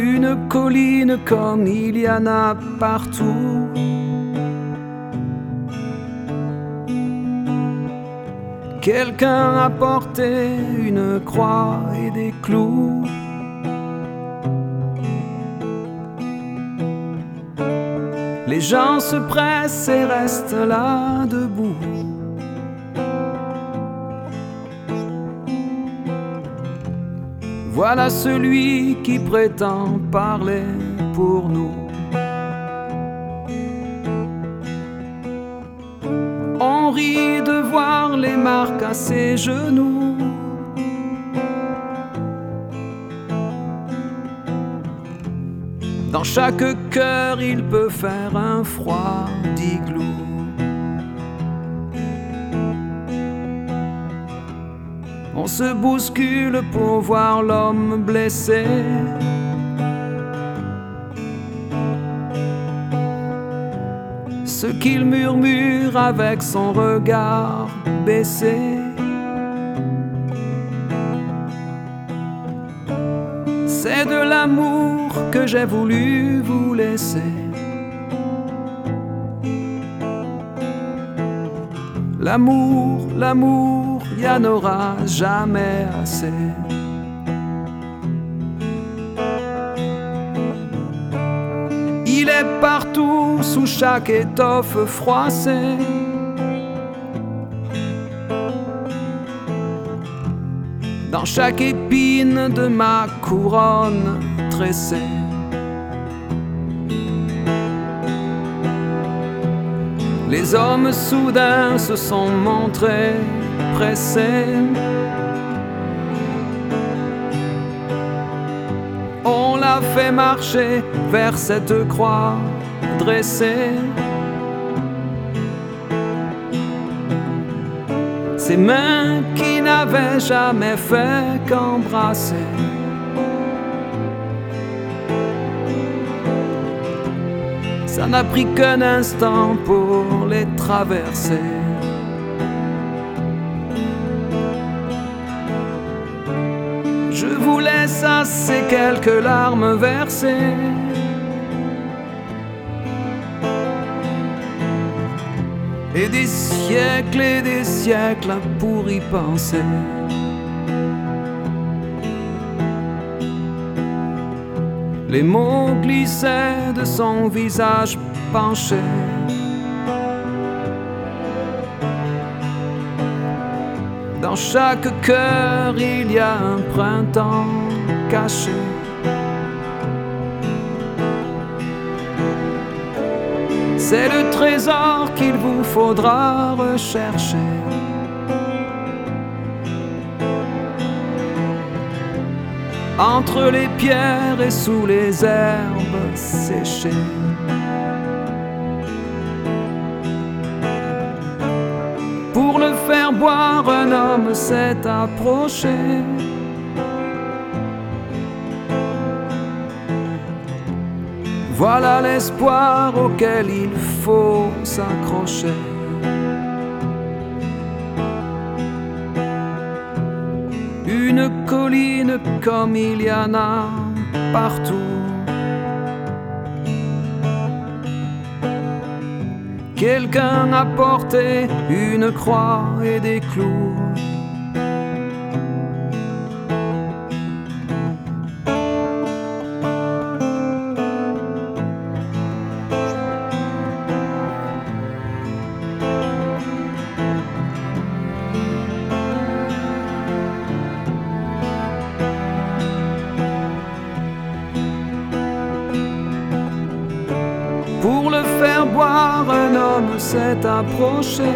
Une colline comme il y en a partout. Quelqu'un a porté une croix et des clous. Les gens se pressent et restent là debout. Voilà celui qui prétend parler pour nous. On rit de voir les marques à ses genoux. Dans chaque cœur, il peut faire un froid d'igloo. On se bouscule pour voir l'homme blessé. Ce qu'il murmure avec son regard baissé. C'est de l'amour que j'ai voulu vous laisser. L'amour, l'amour, y en aura jamais assez. Il est partout, sous chaque étoffe froissée. Dans chaque épine de ma couronne tressée. Les hommes soudain se sont montrés pressés. On l'a fait marcher vers cette croix dressée. Ses mains qui n'avaient jamais fait qu'embrasser. Ça n'a pris qu'un instant pour les traverser. Je vous laisse à ces quelques larmes versées. Et des siècles pour y penser. Les mots glissaient de son visage penché. Dans chaque cœur, il y a un printemps caché. C'est le trésor qu'il vous faudra rechercher. Entre les pierres et sous les herbes séchées. Pour le faire boire, un homme s'est approché. Voilà l'espoir auquel il faut s'accrocher. Une colline comme il y en a partout. Quelqu'un a porté une croix et des clous. Pour le faire boire, un homme s'est approché.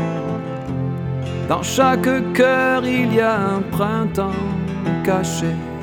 Dans chaque cœur, il y a un printemps caché.